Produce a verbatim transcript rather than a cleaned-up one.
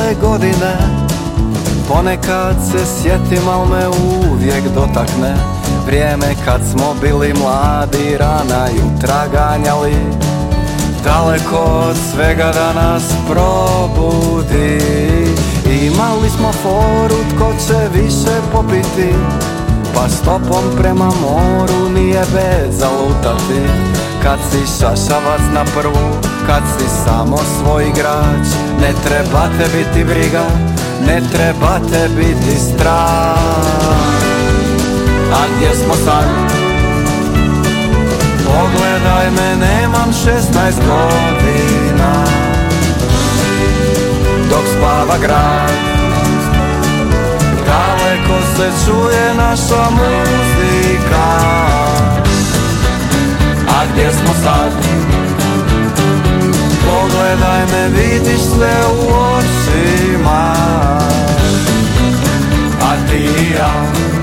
prošle godine. Ponekad se sjetim, al me uvijek dotakne vrijeme kad smo bili mladi, rana jutra ganjali. Daleko od svega da nas probudi. Imali smo foru, tko će više popiti, pa stopom prema moru nije bez zalutati. Kad si šašavac na prvu, kad si samo svoj igrač, ne treba te biti briga, ne treba te biti strah. A gdje smo sad? Pogledaj me, nemam šesnaest godina, dok spava grad. Daleko se čuje naša muzika. A gdje smo sad? Pogledaj me, vidiš sve u očima. A ti i ja